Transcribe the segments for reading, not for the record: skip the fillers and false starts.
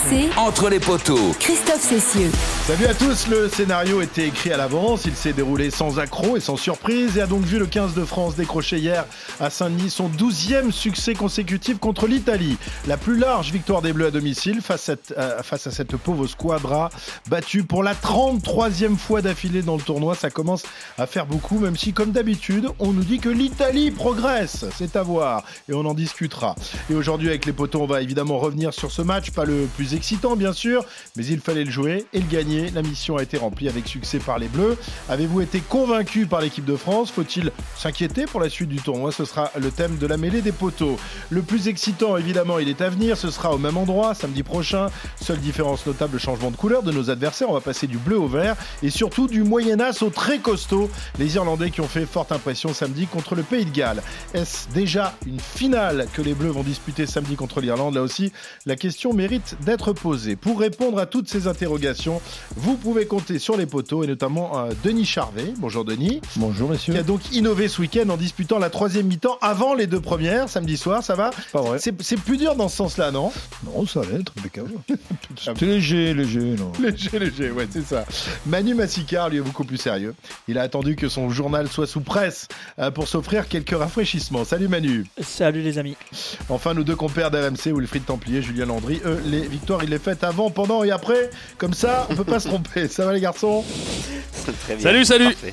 RMC, entre les poteaux. Christophe Cessieux. Salut à tous, le scénario était écrit à l'avance, il s'est déroulé sans accroc et sans surprise et a donc vu le 15 de France décrocher hier à Saint-Denis son 12e succès consécutif contre l'Italie. La plus large victoire des Bleus à domicile face à cette pauvre squadra battue pour la 33e fois d'affilée dans le tournoi. Ça commence à faire beaucoup, même si comme d'habitude on nous dit que l'Italie progresse, c'est à voir et on en discutera. Et aujourd'hui avec les potos on va évidemment revenir sur ce match, pas le plus excitant bien sûr, mais il fallait le jouer et le gagner. La mission a été remplie avec succès par les Bleus. Avez-vous été convaincu par l'équipe de France ? Faut-il s'inquiéter pour la suite du tournoi ? Ce sera le thème de la mêlée des poteaux. Le plus excitant, évidemment, il est à venir. Ce sera au même endroit, samedi prochain. Seule différence notable, le changement de couleur de nos adversaires. On va passer du bleu au vert et surtout du moyen-as au très costaud. Les Irlandais qui ont fait forte impression samedi contre le Pays de Galles. Est-ce déjà une finale que les Bleus vont disputer samedi contre l'Irlande ? Là aussi, la question mérite d'être posée. Pour répondre à toutes ces interrogations, vous pouvez compter sur les poteaux et notamment Denis Charvet. Bonjour Denis. Bonjour messieurs. Qui a donc innové ce week-end en disputant la 3e mi-temps avant les 2 premières, samedi soir, ça va ? Pas vrai. C'est plus dur dans ce sens-là, non ? Non, ça allait être impeccable. C'était léger, non. Léger, ouais, c'est ça. Manu Massicard, lui, est beaucoup plus sérieux. Il a attendu que son journal soit sous presse pour s'offrir quelques rafraîchissements. Salut Manu. Salut les amis. Enfin, nos 2 compères d'RMC, Wilfried Templier, Julien Landry, eux, les victoires, ils les fêtent avant, pendant et après. Comme ça, on peut pas se tromper. Ça va les garçons ? Très bien. Salut. Parfait.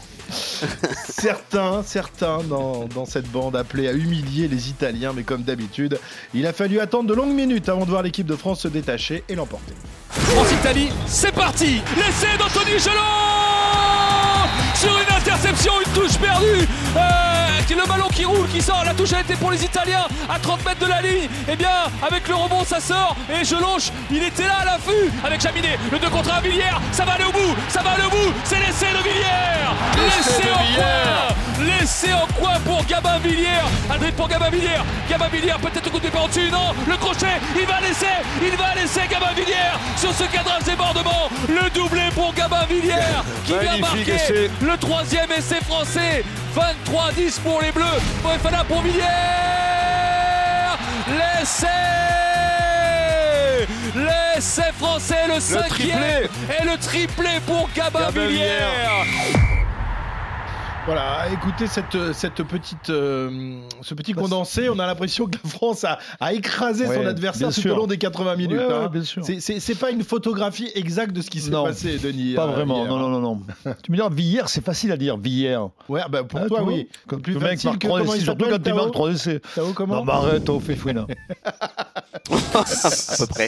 Certains dans cette bande appelaient à humilier les Italiens, mais comme d'habitude, il a fallu attendre de longues minutes avant de voir l'équipe de France se détacher et l'emporter. France-Italie, c'est parti. L'essai d'Anthony Gelon sur une interception, une touche perdue. Le ballon qui roule, qui sort, la touche a été pour les Italiens à 30 mètres de la ligne. Et bien avec le rebond ça sort et Gelon, il était là à l'affût avec Jaminet, le 2 contre 1 Villiers, ça va aller au bout, c'est l'essai de Villiers. L'essai en coin pour Gabin Villiers. Aldrit pour Gabin Villiers peut-être au coup de pied au-dessus, non, le crochet, il va laisser Gabin Villiers sur ce cadrage débordement, le doublé pour Gabin Villiers qui vient marquer essai. Le 3e essai français. 23-10 pour les Bleus. Moefana pour Villiers. L'essai français, le 5e. Et le triplé pour Gabin Villiers. Voilà, écoutez ce petit condensé, on a l'impression que la France a écrasé son adversaire tout au long des 80 minutes. Ouais, bien sûr. C'est pas une photographie exacte de ce qui s'est passé, Denis. Pas vraiment, hier. non. Tu me diras Villiers, c'est facile à dire, Villiers. Ouais, bah pour toi, oui. Comme plus le mec facile marque que 3 comment il essais, surtout s'appelle, quand tu marques 3 essais. Tao, comment ? Non, bah arrête, Tao fait fouine. À peu près.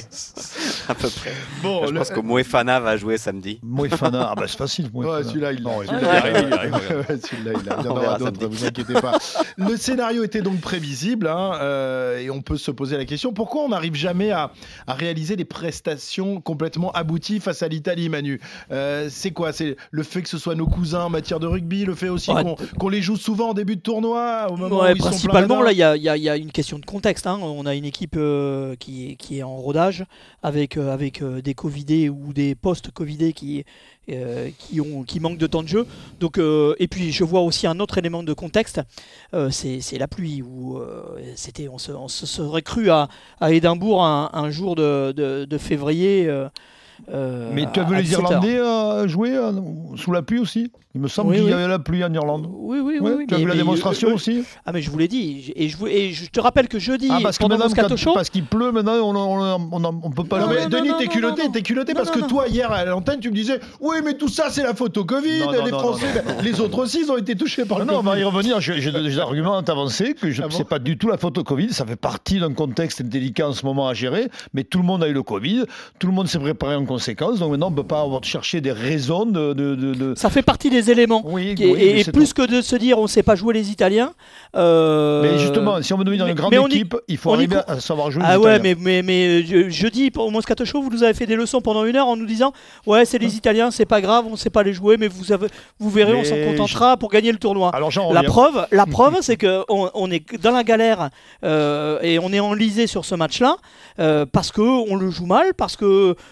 Bon, je pense que Moefana va jouer samedi. Moefana, c'est facile. Ouais, celui-là, il arrive. Celui-là, il y en aura d'autres, vous inquiétez pas. Le scénario était donc prévisible, et on peut se poser la question, pourquoi on n'arrive jamais à réaliser des prestations complètement abouties face à l'Italie, Manu ? C'est quoi ? C'est le fait que ce soit nos cousins en matière de rugby, le fait aussi qu'on les joue souvent en début de tournoi, au moment où ils principalement, sont pleins là, il y a une question de contexte. On a une équipe qui est en rodage avec des Covidés ou des post-Covidés qui manquent de temps de jeu. Donc, et puis je vois aussi un autre élément de contexte, c'est la pluie. On se serait cru à Édimbourg un jour de février. Mais tu as vu les Irlandais jouer sous la pluie aussi ? Il me semble qu'il y avait la pluie en Irlande. Oui. Tu as vu la démonstration aussi ? Ah mais je vous l'ai dit. Et je te rappelle que jeudi, pendant Moscato Show... Parce qu'il pleut, maintenant on peut pas... Non mais Denis, t'es culotté parce que toi hier à l'antenne tu me disais oui mais tout ça c'est la photo Covid, les Français, les autres aussi ils ont été touchés par le Covid. Non, on va y revenir, j'ai des arguments avancés que c'est pas du tout la photo Covid, ça fait partie d'un contexte délicat en ce moment à gérer, mais tout le monde a eu le Covid, tout le monde s'est préparé en conséquence, donc maintenant on ne peut pas avoir chercher des raisons de... Ça fait partie des éléments. Et plus que de se dire on ne sait pas jouer les Italiens. Mais justement, si on veut devenir une grande équipe, il faut arriver à savoir jouer les Italiens. Mais jeudi, au Moscato Show, vous nous avez fait des leçons pendant 1 heure en nous disant ouais, c'est les Italiens, c'est pas grave, on ne sait pas les jouer, mais vous verrez, on s'en contentera pour gagner le tournoi. Alors, la preuve, c'est qu'on est dans la galère et on est enlisé sur ce match-là parce qu'on le joue mal, parce que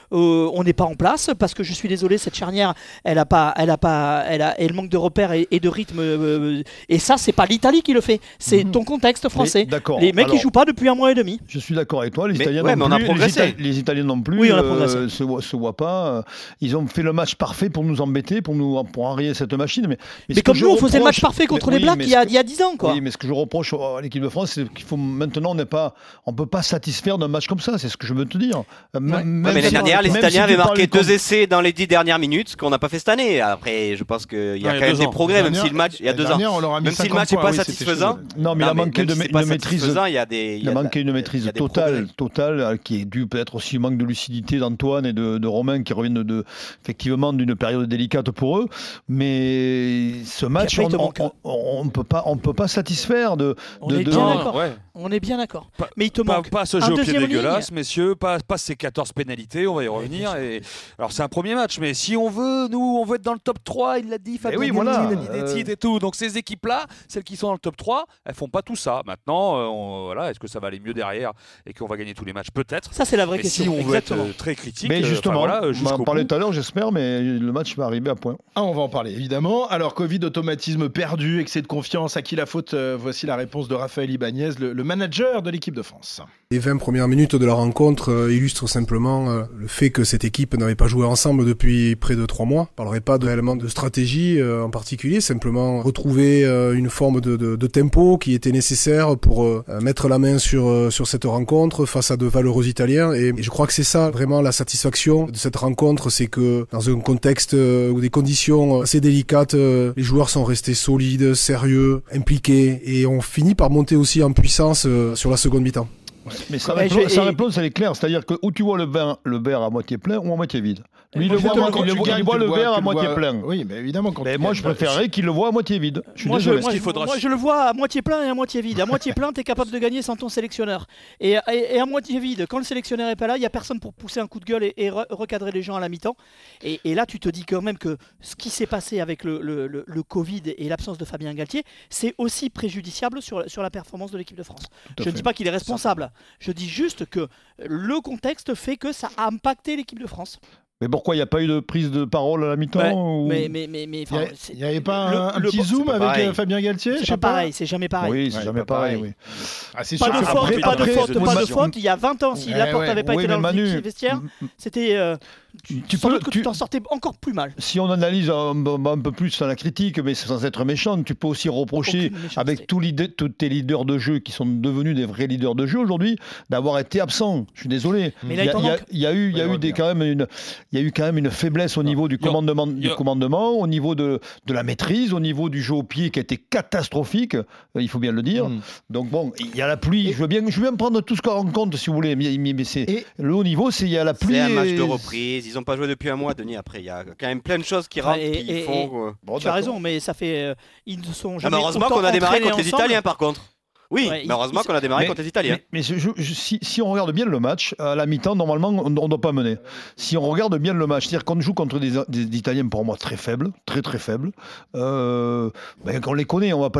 on n'est pas en place, parce que je suis désolé, cette charnière, elle manque de repères et de rythme. Et ça, c'est pas l'Italie qui le fait, c'est ton contexte français. Les mecs, ils jouent pas depuis 1 mois et demi. Je suis d'accord avec toi. Les Italiens non plus. On a progressé. Les Italiens non plus. Oui, on a progressé. Se voient pas. Ils ont fait le match parfait pour nous embêter, pour enrayer cette machine. Mais comme nous, on faisait le match parfait contre les Blacks il y a 10 ans, quoi. Oui, mais ce que je reproche à l'équipe de France, c'est qu'il faut maintenant, on peut pas satisfaire d'un match comme ça. C'est ce que je veux te dire. Mais l'année dernière, les Italiens avaient marqué 2 essais dans les 10 dernières minutes, ce qu'on n'a pas fait cette année. Après, je pense qu'il y a quand même des progrès, même si le match, il y a 2 ans. Même si le match n'est pas satisfaisant. Non, mais il a manqué de maîtrise. Il a manqué une maîtrise totale, qui est due peut-être aussi au manque de lucidité d'Antoine et de Romain, qui reviennent effectivement d'une période délicate pour eux. Mais ce match, on peut pas satisfaire de. On est bien d'accord. Mais il te manque pas ce jeu au pied dégueulasse, messieurs, pas ces 14 pénalités, on va y revenir. Alors c'est un premier match, mais si on veut, on veut être dans le top 3, il l'a dit, Fabien, il a dit des titres et tout. Donc ces équipes-là, celles qui sont dans le top 3, elles font pas tout ça. Maintenant, est-ce que ça va aller mieux derrière et qu'on va gagner tous les matchs? Peut-être. Ça, c'est la vraie question. Si on veut être très critique, mais justement, on en parlait tout à l'heure, j'espère, mais le match va arriver à point. On va en parler, évidemment. Alors, Covid, automatisme perdu, excès de confiance, à qui la faute? Voici la réponse de Raphaël Ibanez, le manager de l'équipe de France. Les 20 premières minutes de la rencontre illustrent simplement le fait que cette équipe n'avait pas joué ensemble depuis près de 3 mois. On ne parlerait pas réellement de stratégie en particulier, simplement retrouver une forme de tempo qui était nécessaire pour mettre la main sur cette rencontre face à de valeureux Italiens. Et je crois que c'est ça vraiment la satisfaction de cette rencontre, c'est que dans un contexte ou des conditions assez délicates, les joueurs sont restés solides, sérieux, impliqués et ont fini par monter aussi en puissance sur la seconde mi-temps. Mais sa réponse, elle est claire, c'est-à-dire que où tu vois le verre à moitié plein ou à moitié vide. Lui, il voit le verre à moitié plein. Oui, mais évidemment. Mais moi, je préférerais qu'il le voit à moitié vide. Moi, je le vois à moitié plein et à moitié vide. À moitié plein, tu es capable de gagner sans ton sélectionneur. Et à moitié vide, quand le sélectionneur n'est pas là, il n'y a personne pour pousser un coup de gueule et recadrer les gens à la mi-temps. Et là, tu te dis quand même que ce qui s'est passé avec le Covid et l'absence de Fabien Galtier, c'est aussi préjudiciable sur la performance de l'équipe de France. Je ne dis pas qu'il est responsable. Je dis juste que le contexte fait que ça a impacté l'équipe de France. Mais pourquoi il n'y a pas eu de prise de parole à la mi-temps mais il n'y avait pas un petit zoom avec Fabien Galtier? C'est pas pareil, c'est jamais pareil. Oui, c'est jamais pareil. Oui. C'est pas de faute. Il y a 20 ans, si Laporte n'avait pas été dans le vestiaire, c'était... Sans doute que tu t'en sortais encore plus mal. Si on analyse un peu plus dans la critique, mais sans être méchant, tu peux aussi reprocher avec tous tes leaders de jeu qui sont devenus des vrais leaders de jeu aujourd'hui, d'avoir été absents. Je suis désolé. Mais il y a eu quand même une faiblesse au niveau du commandement, au niveau de la maîtrise, au niveau du jeu au pied qui a été catastrophique, il faut bien le dire. Donc bon, il y a la pluie. Je veux bien prendre tout ce qu'on en compte si vous voulez, mais c'est le haut niveau, il y a la pluie. C'est un match de reprise. Ils n'ont pas joué depuis 1 mois, Denis. Après, il y a quand même plein de choses qui rentrent qui font. Tu as raison, mais ça fait. Ils ne sont jamais. Heureusement qu'on a démarré contre les Italiens, par contre. Oui, mais heureusement qu'on a démarré contre les Italiens. Mais si on regarde bien le match, à la mi-temps, normalement, on ne doit pas mener. Si on regarde bien le match, c'est-à-dire qu'on joue contre des Italiens, pour moi, très faibles, très très faibles. On les connaît, on ne va pas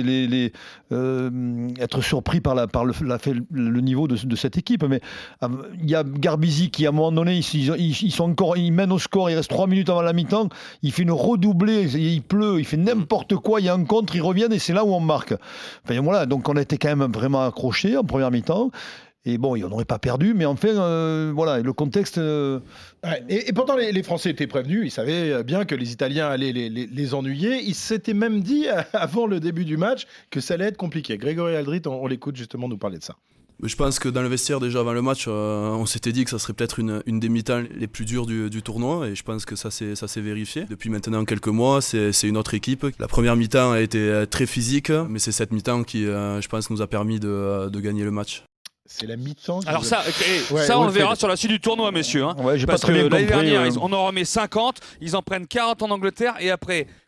être surpris par le niveau de cette équipe. Mais il y a Garbisi qui, à un moment donné, ils mènent au score, il reste 3 minutes avant la mi-temps, il fait une redoublée, il pleut, il fait n'importe quoi, il y a un contre, ils reviennent et c'est là où on marque. Enfin, voilà, donc on a été quand même vraiment accrochés en première mi-temps. Et bon, on n'aurait pas perdu, mais enfin, voilà, le contexte... Et pourtant, les Français étaient prévenus, ils savaient bien que les Italiens allaient les ennuyer. Ils s'étaient même dit, avant le début du match, que ça allait être compliqué. Grégory Aldrit, on l'écoute justement nous parler de ça. Je pense que dans le vestiaire, déjà avant le match, on s'était dit que ça serait peut-être une des mi-temps les plus dures du tournoi, et je pense que ça s'est vérifié. Depuis maintenant quelques mois, c'est une autre équipe. La première mi-temps a été très physique, mais c'est cette mi-temps qui, je pense, nous a permis de gagner le match. C'est la mi-temps. Alors ça on le verra sur la suite du tournoi, messieurs. Ouais, j'ai parce pas très bien que l'année compris, dernière, on en remet 50, ils en prennent 40 en Angleterre, et après...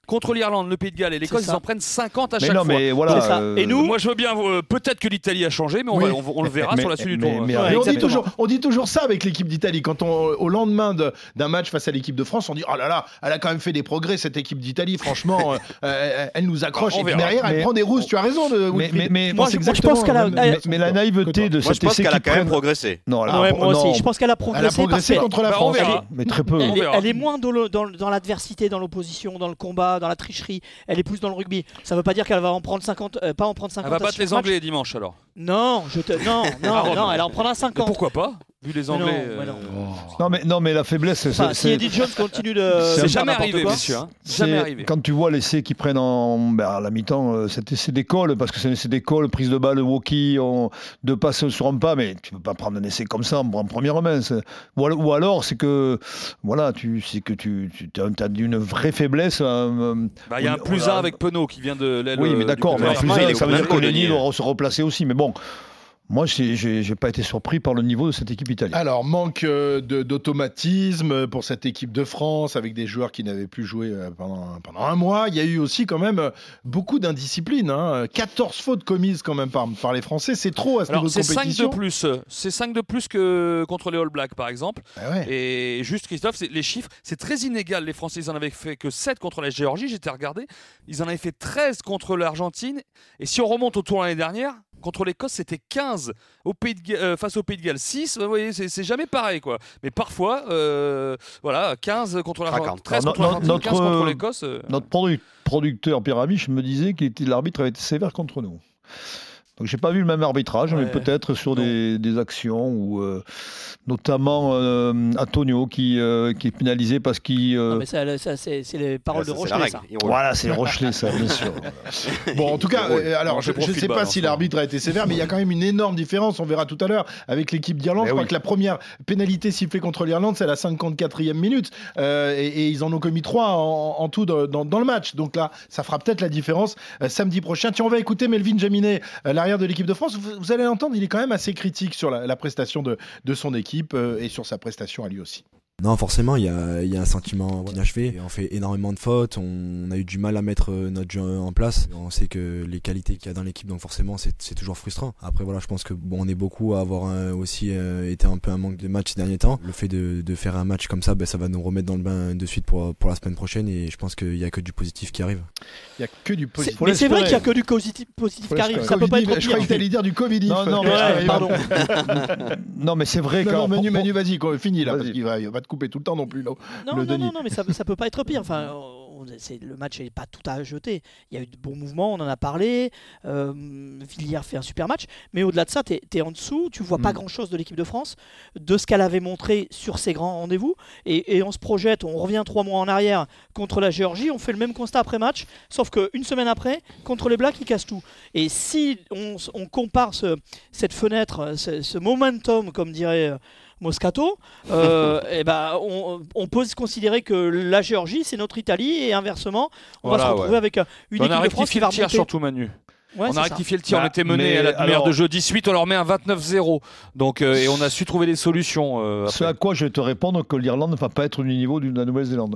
contre l'Irlande, le Pays de Galles et l'Écosse, ils en prennent 50 à chaque fois. Mais voilà, et nous, moi je veux bien, peut-être que l'Italie a changé, mais on le verra sur la suite du tournoi. Mais on dit toujours ça avec l'équipe d'Italie. Quand au lendemain d'un match face à l'équipe de France, on dit oh là là, elle a quand même fait des progrès cette équipe d'Italie. Franchement, elle nous accroche. Et derrière, elle prend des rousses. Tu as raison. Mais moi, je pense qu'elle a. Mais la naïveté de cette je pense qu'elle a quand même progressé. Non, moi aussi, je pense qu'elle a progressé contre la France. Mais très peu. Elle est moins dans l'adversité, dans l'opposition, dans le combat, dans la tricherie. Elle est plus dans le rugby. Ça veut pas dire qu'elle va en prendre 50. Pas en prendre 50. Elle va battre les Anglais dimanche alors. Non, elle en prendra 50. Mais pourquoi pas? Vu les Anglais. Non, mais la faiblesse. Si Eddie Jones continue de. C'est jamais arrivé, monsieur. Jamais arrivé. Quand tu vois l'essai qu'ils prennent à la mi-temps, c'est des calls, parce que c'est des calls, prise de balle, walkie, deux passes sur un pas, mais tu ne peux pas prendre un essai comme ça en première main. Ou alors, c'est que tu as une vraie faiblesse. Il y a un +1 avec Penaud qui vient de l'aile. Oui, mais d'accord, mais un +1, ça veut dire que Lenny doit se replacer aussi. Mais bon. Moi, j'ai pas été surpris par le niveau de cette équipe italienne. Alors, manque d'automatisme pour cette équipe de France, avec des joueurs qui n'avaient plus joué pendant un mois. Il y a eu aussi quand même beaucoup d'indiscipline. 14 fautes commises quand même par les Français. C'est trop à ce niveau de compétition. C'est 5 de plus que contre les All Blacks, par exemple. Ah ouais. Et juste, Christophe, les chiffres, c'est très inégal. Les Français, ils en avaient fait que 7 contre la Géorgie. J'étais regardé. Ils en avaient fait 13 contre l'Argentine. Et si on remonte au tour l'année dernière, contre l'Écosse, c'était 15 face au Pays de Galles. 6, vous voyez, c'est jamais pareil, quoi. Mais parfois, 15 contre l'Argentine, 13 contre l'Argentine, 15 contre l'Écosse. Notre producteur Pierre Amiche me disait que l'arbitre avait été sévère contre nous. Donc j'ai pas vu le même arbitrage, mais peut-être sur des actions où notamment Antonio qui est pénalisé parce qu'il. Non mais ça c'est les paroles de Rochelet. Ça. Voilà, c'est Rochelet, ça bien sûr. Bon, en tout cas, alors je ne sais pas si l'arbitre a été sévère, mais il y a quand même une énorme différence. On verra tout à l'heure avec l'équipe d'Irlande. Je crois que la première pénalité sifflée contre l'Irlande, c'est à la 54e minute, et ils en ont commis 3 en tout dans le match. Donc là, ça fera peut-être la différence samedi prochain. Tiens, on va écouter Melvin Jaminet, l'arrière de l'équipe de France. Vous allez l'entendre, il est quand même assez critique sur la prestation de son équipe et sur sa prestation à lui aussi. Non, forcément, il y a un sentiment inachevé. On fait énormément de fautes, on a eu du mal à mettre notre jeu en place. On sait que les qualités qu'il y a dans l'équipe, donc forcément, c'est toujours frustrant. Après, voilà, je pense que on est beaucoup à avoir aussi été un peu un manque de match ces derniers temps. Le fait de faire un match comme ça, ça va nous remettre dans le bain de suite pour la semaine prochaine, et je pense qu'il y a que du positif qui arrive. Il y a que du positif. Mais c'est vrai qu'il y a que du positif qui arrive. Ça peut pas être pire. Je crois que tu allais dire du Covid. Non, pardon. Non, mais c'est vrai. Non, Manu, vas-y, fini là, parce qu'il va te couper tout le temps non plus. Non, mais ça peut pas être pire. Enfin, le match n'est pas tout à jeter. Il y a eu de bons mouvements, on en a parlé. Villiers fait un super match, mais au-delà de ça, t'es en dessous. Tu vois pas grand-chose de l'équipe de France, de ce qu'elle avait montré sur ses grands rendez-vous. Et on se projette, on revient 3 mois en arrière contre la Géorgie. On fait le même constat après match, sauf qu'une semaine après, contre les Blacks, ils cassent tout. Et si on compare cette fenêtre, ce momentum, comme dirait Moscato, on peut se considérer que la Géorgie c'est notre Italie, et inversement on va se retrouver avec une équipe de France qui va remonter. Surtout Manu. On a rectifié le tir, on était mené à la demi-heure de jeu 18, on leur met un 29-0. Donc, et on a su trouver des solutions. Ce à quoi je vais te répondre que l'Irlande ne va pas être du niveau de la Nouvelle-Zélande.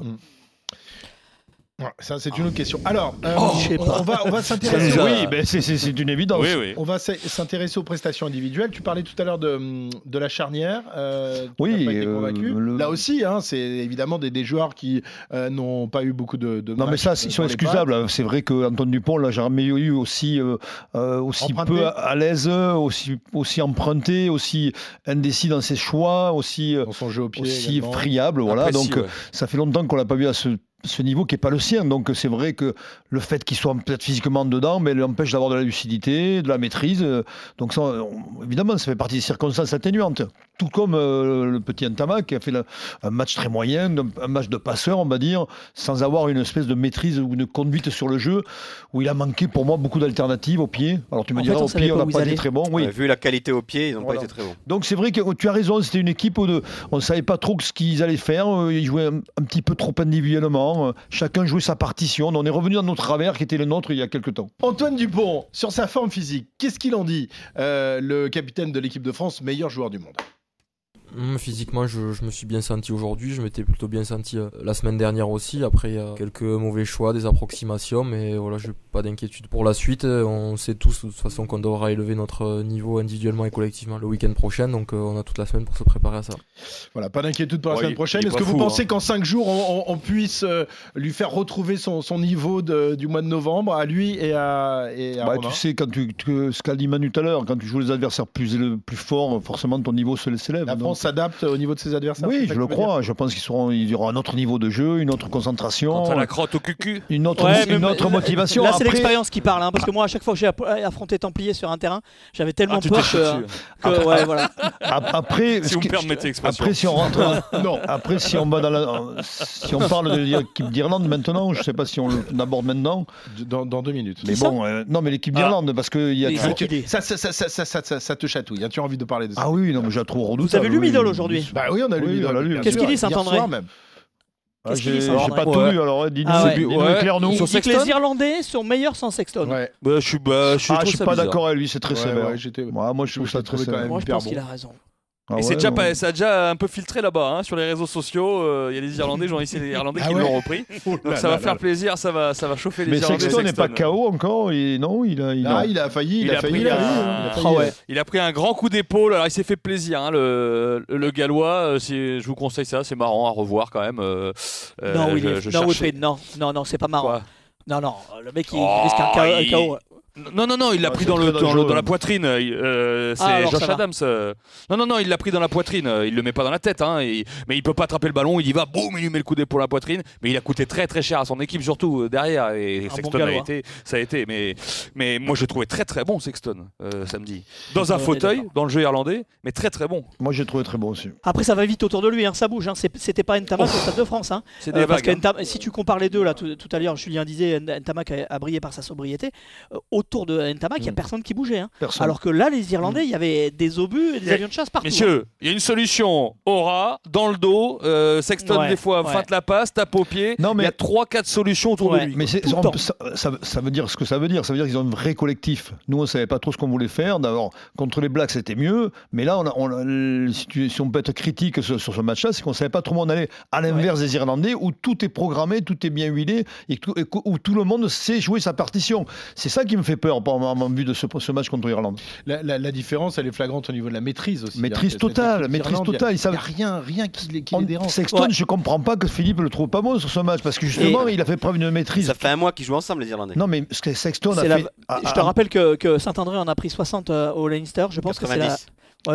Ça, c'est une autre question. Alors, on va s'intéresser. Oui, c'est une évidence. Oui. On va s'intéresser aux prestations individuelles. Tu parlais tout à l'heure de la charnière. Oui. Là aussi, c'est évidemment des joueurs qui n'ont pas eu beaucoup de non, mais ça, ils sont excusables. C'est vrai qu'Antoine Dupont l'a jamais eu aussi peu à l'aise, aussi emprunté, aussi indécis dans ses choix, aussi dans son jeu au pied, aussi friable. Voilà. Donc, ça fait longtemps qu'on l'a pas vu à ce niveau qui n'est pas le sien. Donc c'est vrai que le fait qu'il soit peut-être physiquement dedans, mais l'empêche d'avoir de la lucidité, de la maîtrise. Donc ça, évidemment, ça fait partie des circonstances atténuantes. Tout comme le petit Ntama qui a fait un match très moyen, un match de passeur, on va dire, sans avoir une espèce de maîtrise ou une conduite sur le jeu, où il a manqué pour moi beaucoup d'alternatives au pied. Alors tu me diras, au pied, on n'a pas été très bon. Oui. Vu la qualité au pied, ils n'ont pas été très bons. Donc c'est vrai que tu as raison, c'était une équipe où on ne savait pas trop ce qu'ils allaient faire. Ils jouaient un petit peu trop individuellement. Chacun jouait sa partition. On est revenu dans notre travers qui était le nôtre il y a quelques temps. Antoine Dupont, sur sa forme physique, qu'est-ce qu'il en dit, le capitaine de l'équipe de France, meilleur joueur du monde? Physiquement, je me suis bien senti aujourd'hui. Je m'étais plutôt bien senti la semaine dernière aussi. Après, il y a quelques mauvais choix, des approximations, mais voilà, j'ai pas d'inquiétude pour la suite. On sait tous de toute façon qu'on devra élever notre niveau individuellement et collectivement le week-end prochain, donc on a toute la semaine pour se préparer à ça. Voilà, pas d'inquiétude pour la semaine prochaine. Est-ce que vous pensez qu'en 5 jours, on puisse lui faire retrouver son niveau du mois de novembre à lui et à Romain? Tu sais, ce qu'a dit Manu tout à l'heure, quand tu joues les adversaires plus forts, forcément ton niveau s'élève. La France s'adapte au niveau de ses adversaires? Oui, je le crois. Je pense qu'il y aura un autre niveau de jeu, une autre concentration. Contre la crotte au cucu. Une autre motivation. Là, c'est l'expérience qui parle, parce que moi, à chaque fois que j'ai affronté Templiers sur un terrain, j'avais tellement peur que voilà. Après, si vous me permettez l'expression. Après, si on rentre, non. Après, si on parle de l'équipe d'Irlande maintenant, je ne sais pas si on l'aborde maintenant. Dans 2 minutes. Mais bon, non, mais l'équipe d'Irlande, parce que il y a ça te chatouille. Tu as envie de parler de ça? Ah oui, non, mais je la trouve redoutable. Vous avez lu Midol aujourd'hui? Bah oui, on a lu Midol. Qu'est-ce qu'il dit, Saint-André? J'ai pas tout lu, alors dis-nous clair-nous. Il dit que les Irlandais sont meilleurs sans Sexton. Je suis pas d'accord avec lui, c'est très sévère. Moi, je trouve ça très sévère. Moi, je pense qu'il a raison. Ça a déjà un peu filtré là-bas, sur les réseaux sociaux. Il y a les Irlandais, ici les Irlandais qui l'ont repris. Donc ça va faire plaisir, ça va chauffer les Irlandais. Mais Sexton n'est pas KO encore. Non, il a failli. Il a pris un grand coup d'épaule. Alors il s'est fait plaisir, le Gallois. Je vous conseille ça, c'est marrant à revoir quand même. Non, c'est pas marrant. Non, le mec il risque un KO. Non, il l'a pris dans la poitrine. C'est Josh Adams. Non, il l'a pris dans la poitrine. Il le met pas dans la tête. Mais il peut pas attraper le ballon. Il y va, boum, il lui met le coup d'épaule à la poitrine. Mais il a coûté très très cher à son équipe, surtout derrière. Et Sexton ça a été. Mais moi, je trouvais très très bon Sexton samedi. Dans un fauteuil, dans le jeu irlandais, mais très très bon. Moi, j'ai trouvé très bon aussi. Après, ça va vite autour de lui. Ça bouge. C'était pas Ntamak au Stade de France. C'est des parce que si tu compares les deux, là, tout à l'heure, Julien disait Ntamak a brillé par sa sobriété. Autour de Ntamak, il n'y a personne qui bougeait. Alors que là, les Irlandais, il y avait des obus et des avions de chasse partout. Messieurs, il y a une solution. Aura, dans le dos, Sexton des fois feinte la passe, tape au pied. Il y a 3-4 solutions autour de lui. Mais ça veut dire ce que ça veut dire. Ça veut dire qu'ils ont un vrai collectif. Nous, on ne savait pas trop ce qu'on voulait faire. D'abord, contre les Blacks, c'était mieux. Mais là, si on peut être critique sur ce match-là, c'est qu'on ne savait pas trop où on allait. À l'inverse des Irlandais, où tout est programmé, tout est bien huilé, et où tout le monde sait jouer sa partition. C'est ça qui me fait peur en vue de ce match contre l'Irlande. La différence, elle est flagrante au niveau de la maîtrise aussi. Maîtrise totale. Il n'y a rien qui les dérange. Sexton, je ne comprends pas que Philippe le trouve pas bon sur ce match, parce que justement, il a fait preuve d'une maîtrise. Ça fait un mois qu'ils jouent ensemble, les Irlandais. Non, mais Sexton a fait... Je te rappelle que Saint-André en a pris 60 au Leinster. Je pense 90. Que c'est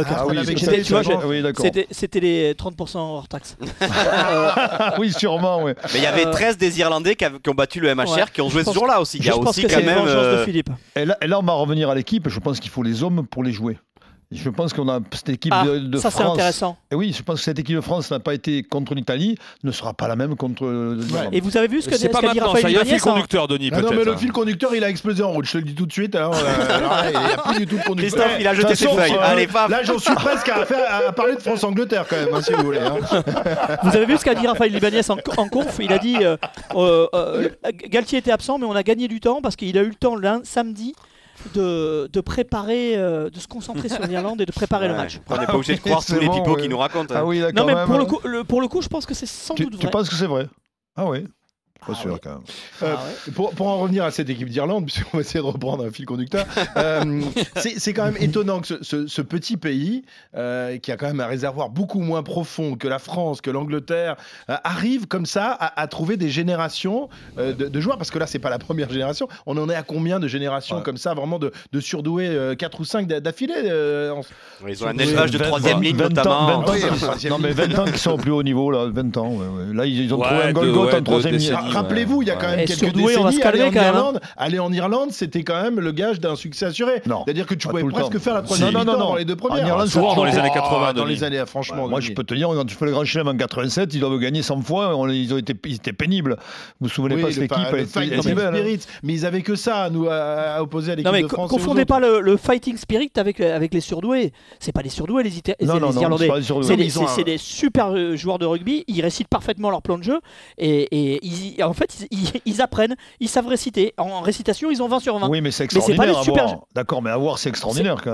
c'était les 30% hors taxe. Oui, sûrement. Ouais. Mais il y avait 13 des Irlandais qui ont battu le MHR qui ont joué ce jour-là aussi. Il y a aussi quand même. De Philippe. Et là, on va revenir à l'équipe. Je pense qu'il faut les hommes pour les jouer. Je pense qu'on a cette équipe de ça, France. C'est intéressant. Et oui, je pense que cette équipe de France n'a pas été contre l'Italie, ne sera pas la même contre l'Irlande. Et vous avez vu ce qu'a dit Raphaël Ibanez? Il y a un fil conducteur, Denis. Non, mais le fil conducteur, il a explosé en route. Je te le dis tout de suite. Il n'y a plus du tout de conducteur. Christophe, il a jeté ses feuilles. Allez, là, j'en suis presque à parler de France-Angleterre quand même, si vous voulez. Vous avez vu ce qu'a dit Raphaël Ibanez en conf? Il a dit Galtier était absent, mais on a gagné du temps parce qu'il a eu le temps samedi de préparer, de se concentrer sur l'Irlande et de préparer le match. On n'est pas obligé de croire tous les pipeaux qu'ils nous racontent. Ah oui, non, mais pour le coup, je pense que c'est sans doute vrai. Tu penses que c'est vrai? Ah oui. Pas sûr quand même. Pour en revenir à cette équipe d'Irlande, puisqu'on va essayer de reprendre un fil conducteur, c'est quand même étonnant que ce petit pays, qui a quand même un réservoir beaucoup moins profond que la France, que l'Angleterre, arrive comme ça à trouver des générations de joueurs, parce que là, c'est pas la première génération. On en est à combien de générations comme ça, vraiment de surdoués, 4 ou 5 d'affilée Ils ont un élevage de 3e ligne notamment. 20 ans, non, mais 20 ans qui sont au plus haut niveau, là, 20 ans. Là, ils ont trouvé un Golgoth en 3e ligne. Rappelez-vous, il y a quand même quelques décennies, aller en Irlande, c'était quand même le gage d'un succès assuré. C'est-à-dire que tu pouvais presque faire la première mi-temps dans les deux premières. En Irlande, souvent dans les années 80. Dans les années, franchement. Moi, je peux te dire, quand tu fais le Grand Chelem en 87, ils doivent gagner 100 fois. Ils étaient pénibles. Vous vous souvenez pas de l'équipe? Fighting Spirit, mais ils avaient que ça à opposer à l'équipe de France. Non, mais confondez pas le Fighting Spirit avec les surdoués. C'est pas les surdoués, les Irlandais. C'est des super joueurs de rugby. Ils récitent parfaitement leur plan de jeu et en fait, ils apprennent, ils savent réciter. En récitation, ils ont 20 sur 20. Oui, mais c'est extraordinaire. D'accord, mais à voir, c'est extraordinaire quand même.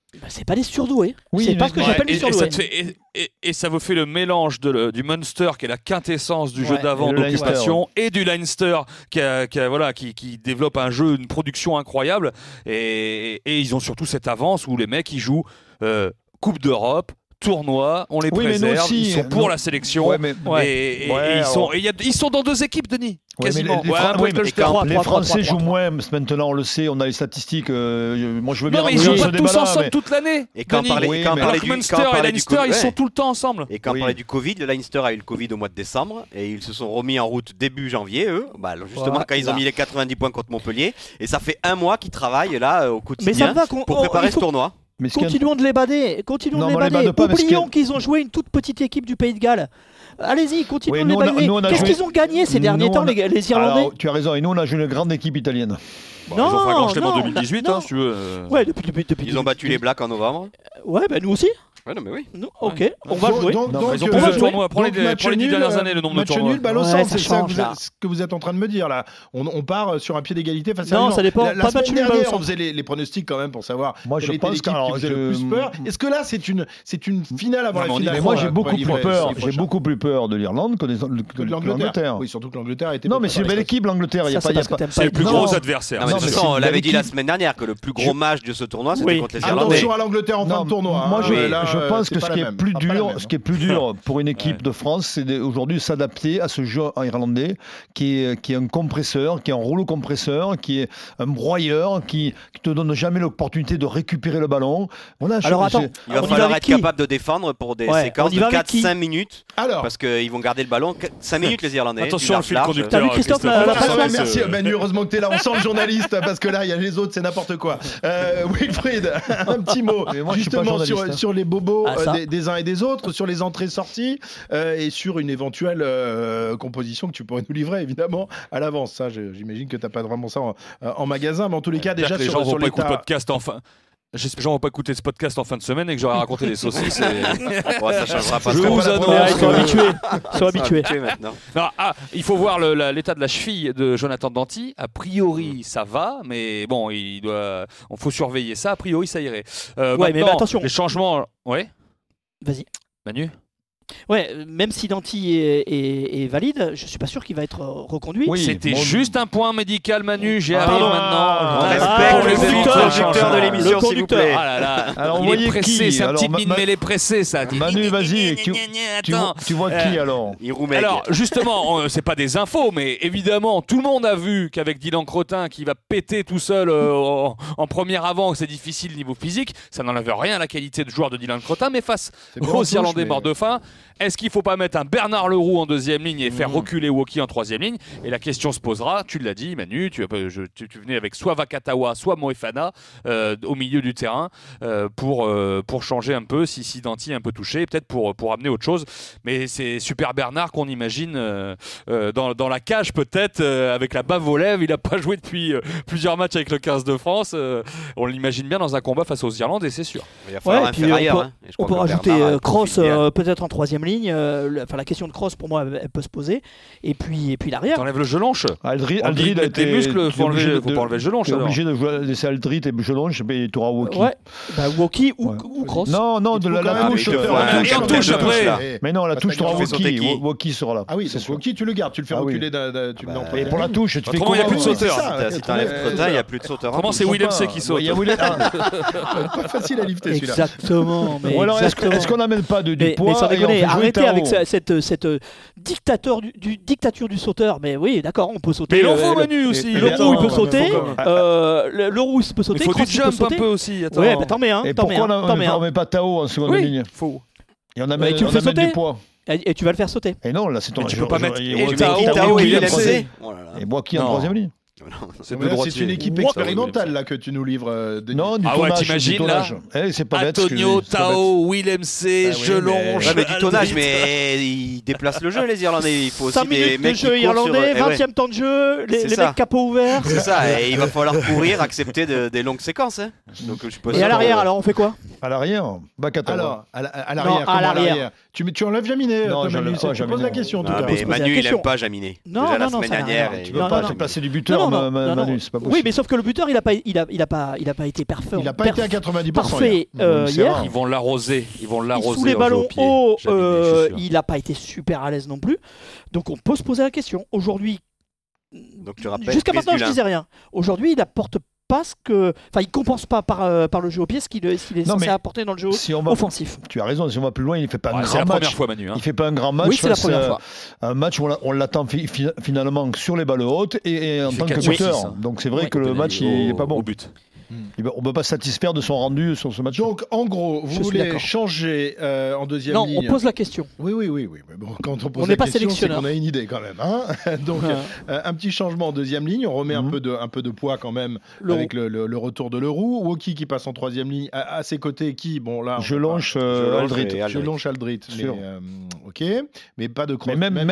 C'est pas des surdoués. C'est pas ce que j'appelle des surdoués. Et ça vous fait le mélange du Munster, qui est la quintessence du jeu d'avant d'occupation, et du Leinster, qui développe un jeu, une production incroyable. Et ils ont surtout cette avance où les mecs, ils jouent Coupe d'Europe, tournoi, on les préserve, ils sont pour la sélection. Ils sont dans 2 équipes, Denis. Quasiment. Les Français jouent moins maintenant, on le sait, on a les statistiques. Moi, je veux bien. Non, mais ils jouent pas tous ensemble toute l'année. Et quand on parlait du Munster et Leinster, ils sont tout le temps ensemble. Et quand on parlait du Covid, le Leinster a eu le Covid au mois de décembre et ils se sont remis en route début janvier, eux. Justement, quand ils ont mis les 90 points contre Montpellier. Et ça fait 1 mois qu'ils travaillent là au quotidien pour préparer ce tournoi. Continuons de les bader. Oublions qu'ils ont joué une toute petite équipe du Pays de Galles. Allez-y, continuons de les bader. Qu'est-ce qu'ils ont gagné ces derniers temps, les Irlandais? Alors, tu as raison, et nous on a joué une grande équipe italienne. Ils ont fait un grand chelem en 2018, si tu veux. Ouais, depuis ils ont battu les Blacks en novembre. Ouais, nous aussi. Ouais, non, mais oui. Ok, on va jouer. Ils ont plus de tournois. Prends les 10 dernières années, le nombre de tournois. Match nul, balle au centre, c'est ça que vous êtes en train de me dire là. On part sur un pied d'égalité face à Non, ça dépend. La semaine dernière, on faisait les pronostics quand même pour savoir quelle était l'équipe qui faisait le plus peur. Est-ce que là, c'est une finale avant la finale? Moi, j'ai beaucoup plus peur de l'Irlande que de l'Angleterre. Oui, surtout que l'Angleterre était. Non, mais c'est une belle équipe, l'Angleterre. C'est le plus gros adversaire. On l'avait dit la semaine dernière que le plus gros match de ce tournoi, c'était contre les Irlandais. Attention à l'Angleterre en fin de tournoi. Moi, je pense que ce qui est plus dur pour une équipe de France, c'est aujourd'hui s'adapter à ce jeu irlandais qui est un compresseur, qui est un rouleau compresseur, qui est un broyeur, qui te donne jamais l'opportunité de récupérer le ballon. Alors attends, il va falloir être capable de défendre pour des séquences de 4-5 minutes. Parce qu'ils vont garder le ballon 5 minutes, les Irlandais. Attention, le fil conducteur. T'as vu Christophe Merci Manu, heureusement que t'es là. On sent le journaliste parce que là, il y a les autres, c'est n'importe quoi. Wilfried, un petit mot justement sur les bobos des uns et des autres, sur les entrées-sorties et sur une éventuelle composition que tu pourrais nous livrer évidemment à l'avance. Ça, j'imagine que t'as pas vraiment ça en magasin, mais en tous les cas déjà sur les podcast enfin. Les gens vont pas écouter ce podcast en fin de semaine et que j'aurais raconté des saucisses. Ça changera pas. Je vous annonce. Ils sont habitués maintenant. Il faut voir l'état de la cheville de Jonathan Danty. A priori, ça va, mais bon, on faut surveiller ça. A priori, ça irait. Mais attention. Les changements. Ouais. Vas-y. Manu. Ouais, même si Danty est valide, je suis pas sûr qu'il va être reconduit. Oui, c'était juste un point médical, Manu. J'y arrive maintenant. Respect le conducteur de l'émission, s'il vous plaît. Alors, il est pressé, c'est un petit mine mêlé pressé, ça. Manu, vas-y. Tu vois qui alors? Alors, justement, c'est pas des infos, mais évidemment, tout le monde a vu qu'avec Dylan Crottin, qui va péter tout seul en première avant, c'est difficile niveau physique. Ça n'enlève rien à la qualité de joueur de Dylan Crottin, mais face aux Irlandais morts de faim. Est-ce qu'il ne faut pas mettre un Bernard Leroux en deuxième ligne et faire reculer Woki en troisième ligne? Et la question se posera, tu l'as dit Manu, tu venais avec soit Vakatawa, soit Moefana au milieu du terrain pour changer un peu, si Danty est un peu touché, peut-être pour amener autre chose. Mais c'est Super Bernard qu'on imagine dans la cage peut-être, avec la bave aux lèvres. Il n'a pas joué depuis plusieurs matchs avec le 15 de France. On l'imagine bien dans un combat face aux Irlandais, c'est sûr. Il va falloir un ferrailleur. On peut rajouter Cross peut-être en troisième ligne. La question de Cross pour moi elle peut se poser et puis l'arrière. T'enlèves le gelonche. Aldrit a été des muscles, faut pas enlever le gelonche. T'es obligé de laisser Aldrit et gelonche, mais tu auras Woki. Ouais. Woki ou Cross. Non, de la touche. Et en touche après. Mais non, la touche tu auras Woki. Woki sera là. Ah oui, c'est Woki, tu le gardes, tu le fais reculer. Et pour la touche, tu fais comment? Il n'y a plus de sauteur. Si t'enlèves Crottin, il n'y a plus de sauteur. Comment c'est Willem C qui saute? Pas facile à lifter celui-là. Exactement. Ou alors est-ce qu'on n'amène pas du poids? Arrêtez avec cette dictature du sauteur. Mais oui, d'accord, on peut sauter. Mais il en faut Manu aussi. Leroux il peut sauter. Leroux il peut sauter. Il faut du jump un peu aussi. Ouais, bah t'en mets un. Et pourquoi on ne met pas Tao en seconde ligne? Faux. Et on amène du poids. Et tu vas le faire sauter. Et non, là c'est ton. Tu peux pas mettre Tao et LMC. Et moi qui en troisième ligne. C'est une équipe expérimentale là que tu nous livres. Non, du tonnage. T'imagines là c'est pas bête. Antonio, Tao, Willem C, Gelonge. Mais du tonnage, mais ils déplacent le jeu les Irlandais. Il faut aussi 5 minutes de jeu irlandais, 20e temps de jeu, les mecs capot ouverts. C'est ça, et il va falloir courir, accepter des longues séquences. Et à l'arrière, alors on fait quoi? À l'arrière, Bakatawa. Alors, à l'arrière, Tu enlèves Jaminet. Non, je pose la question. Mais Manu, il n'aime pas Jaminet. Non, la semaine dernière. Tu ne peux pas te passer du buteur, Manu, c'est pas possible. Oui, mais sauf que le buteur, il n'a pas été parfait. Il n'a pas été à 90%. Parfait hier. Ils vont l'arroser. Sous les ballons hauts, il n'a pas été super à l'aise non plus. Donc on peut se poser la question. Aujourd'hui, jusqu'à maintenant, je ne disais rien. Aujourd'hui, il apporte pas ce que. Enfin, il compense pas par le jeu au pied ce qu'il est censé apporter dans le jeu offensif. Tu as raison, si on va plus loin, il ne fait pas un grand match. C'est la première fois, Manu. Il ne fait pas un grand match. Oui, c'est la première fois. Un match où on l'attend finalement sur les balles hautes et en tant que buteur. Donc c'est vrai que le match, il n'est pas bon. Au but. On ne peut pas se satisfaire de son rendu sur ce match. Donc, en gros, vous voulez changer en deuxième ligne. Non, on pose la question. Oui. Mais bon, quand on pose la question, c'est qu'on a une idée quand même. Hein. Donc, un petit changement en deuxième ligne. On remet un peu de poids quand même avec le retour de Leroux. Woki qui passe en troisième ligne. À ses côtés, qui là, je longe Aldrit. Je longe Aldrit. Ok. Mais pas de Kroos.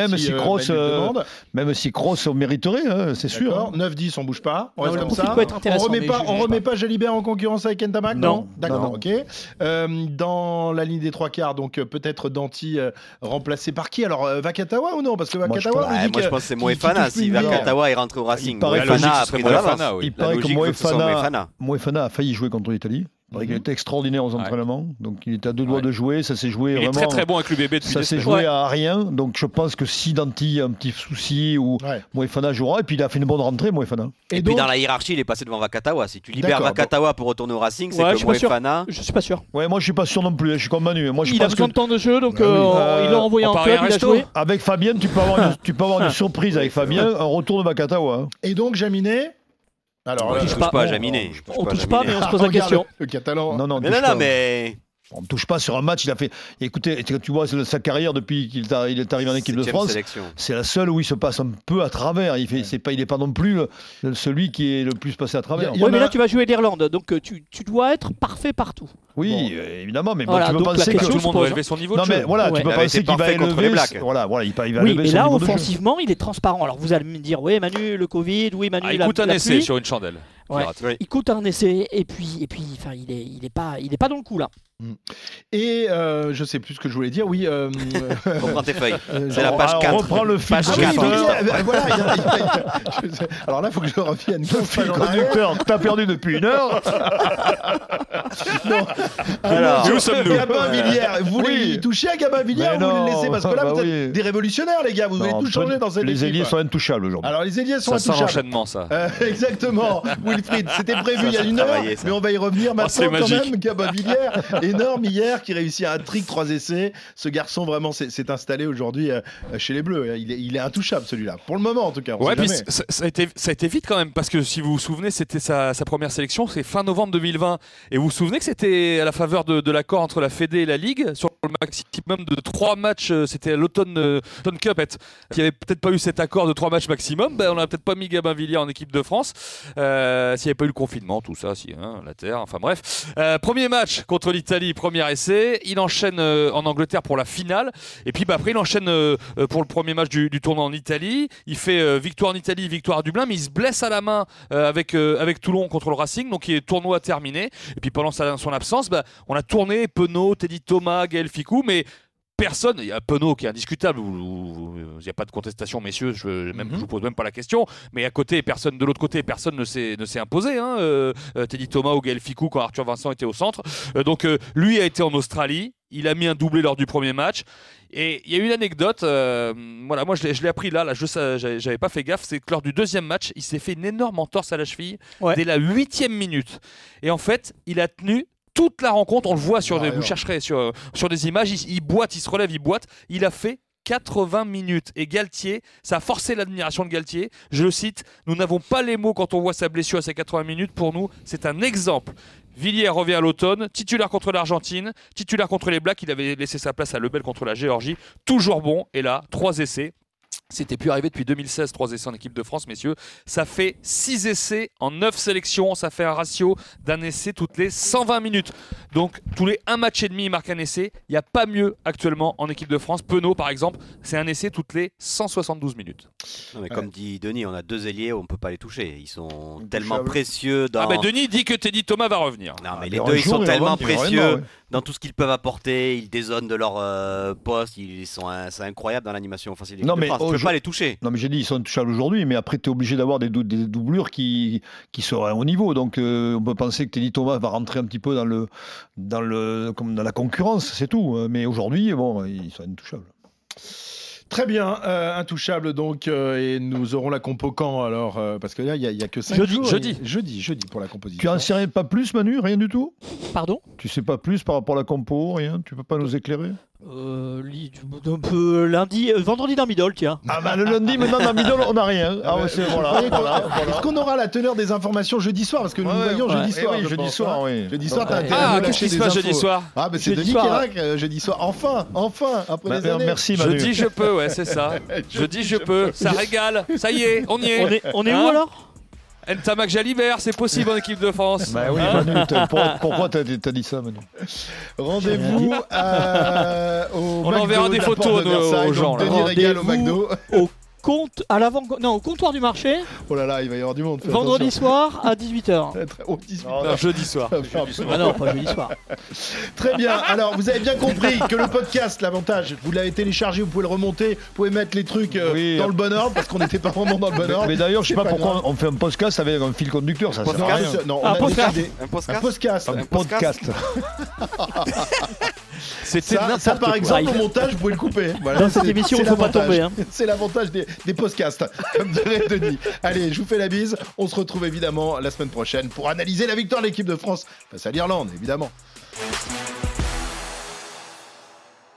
Même si Kroos mériterait, c'est sûr. 9-10, on ne bouge pas. On reste comme ça. On remet pas Jalibert en concurrence avec Ntamak? Non. D'accord, ok. Dans la ligne des trois quarts, donc peut-être Danti remplacé par qui? Alors Vakatawa ou non? Parce que Vakatawa, moi je pense que c'est Moefana. Si Vakatawa est rentré au Racing, Moefana a pris de l'avance. Il paraît que Moefana a failli jouer contre l'Italie. Il était extraordinaire aux entraînements, donc il était à 2 doigts de jouer. Ça s'est joué vraiment. Il est très bon avec l'UBB depuis. Ça s'est joué à rien, donc je pense que si Danti a un petit souci ou Moefana jouera, et puis il a fait une bonne rentrée, Moefana. Et puis dans la hiérarchie, il est passé devant Vakatawa. Si tu libères Vakatawa pour retourner au Racing, c'est que Moefana. Je suis pas sûr. Ouais, moi je suis pas sûr non plus. Je suis comme Manu. Il a besoin de temps de jeu, donc il l'a envoyé en club, il a joué. Avec Fabien, tu peux avoir une surprise avec Fabien, un retour de Vakatawa. Et donc Jaminet. Alors, on ne touche pas à Jaminet. On ne touche pas, mais on se pose la question. Le Catalan. Non, mais. On ne touche pas sur un match. Il a fait. Écoutez, tu vois sa carrière depuis qu'il est arrivé en équipe de France. Sélection. C'est la seule où il se passe un peu à travers. Il n'est pas non plus celui qui est le plus passé à travers. Oui, mais là tu vas jouer l'Irlande, donc tu dois être parfait partout. Oui, évidemment, mais voilà, tu peux penser que tout le monde doit élever son niveau de jeu. Non, mais voilà, tu peux penser qu'il va élever. Voilà, il va élever son niveau de jeu. Oui, mais là, offensivement, il est transparent. Alors vous allez me dire, oui, Manu, le Covid, oui, Manu, il coûte un essai sur une chandelle. Il coûte un essai, et puis, enfin, il est pas dans le coup là. Et je sais plus ce que je voulais dire. Oui. Reprends tes feuilles. C'est la page 4. On reprend le fil Alors là, il faut que je revienne. Le fil conducteur, t'as perdu depuis 1 heure. Non. Alors, où sommes-nous? Gabin Villiers. Vous voulez y toucher à Gabin Villiers ou vous voulez le laisser? Parce que là, vous êtes des révolutionnaires, les gars. Vous voulez tout changer dans cette équipe. Les ailiers sont intouchables aujourd'hui. Alors, les ailiers sont intouchables. Ça sent l'enchaînement, ça. Exactement. Wilfried, c'était prévu il y a 1 heure, mais on va y revenir maintenant quand même. Gabin Villiers, énorme hier, qui réussit un trick 3 essais. Ce garçon, vraiment, s'est installé aujourd'hui chez les Bleus. Il est intouchable, celui-là. Pour le moment, en tout cas. Ouais, puis ça a été vite quand même, parce que si vous vous souvenez, c'était sa première sélection, c'est fin novembre 2020. Et vous vous souvenez que c'était à la faveur de l'accord entre la Fédé et la Ligue sur le maximum de 3 matchs. C'était l'automne Cup, qui avait peut-être pas eu cet accord de 3 matchs maximum. On n'aurait peut-être pas mis Gabin Villiers en équipe de France s'il n'y avait pas eu le confinement, tout ça, la terre. Enfin bref. Premier match contre l'Italie, premier essai. Il enchaîne en Angleterre pour la finale. Et puis après, il enchaîne pour le premier match du tournoi en Italie. Il fait victoire en Italie, victoire à Dublin, mais il se blesse à la main avec Toulon contre le Racing. Donc, il est tournoi terminé. Et puis pendant son absence, on a tourné Penaud, Teddy Thomas, Gaël Fickou, mais personne, il y a Penaud qui est indiscutable, il n'y a pas de contestation, messieurs, je vous pose même pas la question, mais de l'autre côté, personne ne s'est imposé, Teddy Thomas ou Gaël Fickou quand Arthur Vincent était au centre. Donc lui a été en Australie, il a mis un doublé lors du premier match. Et il y a une anecdote, moi je l'ai appris là, j'avais pas fait gaffe, c'est que lors du deuxième match, il s'est fait une énorme entorse à la cheville dès la 8e minute. Et en fait, il a tenu toute la rencontre, on le voit vous chercherez sur des images, il boite, il se relève, il boite. Il a fait 80 minutes. Et Galtier, ça a forcé l'admiration de Galtier. Je le cite, nous n'avons pas les mots quand on voit sa blessure à ces 80 minutes. Pour nous, c'est un exemple. Villiers revient à l'automne, titulaire contre l'Argentine, titulaire contre les Blacks. Il avait laissé sa place à Lebel contre la Géorgie. Toujours bon. Et là, 3 essais. C'était plus arrivé depuis 2016, 3 essais en équipe de France, messieurs. Ça fait 6 essais en 9 sélections. Ça fait un ratio d'un essai toutes les 120 minutes. Donc, tous les 1 match et demi, il marque un essai. Il n'y a pas mieux actuellement en équipe de France. Penaud, par exemple, c'est un essai toutes les 172 minutes. Non, mais comme dit Denis, on a 2 ailiers, on ne peut pas les toucher. Ils sont tellement précieux dans... Denis dit que Teddy Thomas va revenir. Non, mais les deux, ils sont tellement précieux dans tout ce qu'ils peuvent apporter. Ils dézonent de leur poste. C'est incroyable dans l'animation offensive. Tu ne peux pas les toucher. Non, mais j'ai dit, ils sont touchables aujourd'hui, mais après, tu es obligé d'avoir des doublures qui seraient au niveau. Donc, on peut penser que Teddy Thomas va rentrer un petit peu dans la concurrence, c'est tout. Mais aujourd'hui, ils sont intouchables. Très bien, intouchable donc, et nous aurons la compo quand alors parce que là il y a que 5 jours. Jeudi pour la composition. Tu en sais pas plus, Manu, rien du tout? Pardon? Tu sais pas plus par rapport à la compo, rien? Tu peux pas nous éclairer? Lundi, vendredi dans Midol, tiens. Ah bah le lundi maintenant dans Midol on n'a rien. Voilà. Est-ce qu'on aura la teneur des informations jeudi soir parce que nous voyons jeudi soir. Oui, jeudi soir, oui. Jeudi soir, t'as intérêt à nous lâcher des infos. Jeudi soir. Ah bah c'est Denis Kérac, jeudi soir. Enfin, après les années. Merci Manu. Jeudi je peux, ouais c'est ça. Jeudi je peux. Ça régale. Ça y est, on y est. On est où alors? Ntamak Jalibert, c'est possible en équipe de France. Bah oui, Manu, pourquoi t'as dit ça, Manu? Rendez-vous on enverra des photos aux gens. Denis régale au McDo. Au comptoir du marché. Oh là là, il va y avoir du monde. Vendredi soir à 18h. Jeudi soir. Non, pas jeudi soir. Très bien. Alors, vous avez bien compris que le podcast, l'avantage, vous l'avez téléchargé, vous pouvez le remonter, vous pouvez mettre les trucs dans le bon ordre parce qu'on n'était pas vraiment dans le bon ordre. Mais d'ailleurs, je sais pas pourquoi on fait un podcast avec un fil conducteur, ça sert à rien. Non, un podcast. Ça, par exemple, au montage, vous pouvez le couper. Voilà, dans cette émission, il ne faut pas tomber. C'est l'avantage des podcasts, comme dirait Denis. Allez, je vous fais la bise. On se retrouve évidemment la semaine prochaine pour analyser la victoire de l'équipe de France face à l'Irlande, évidemment.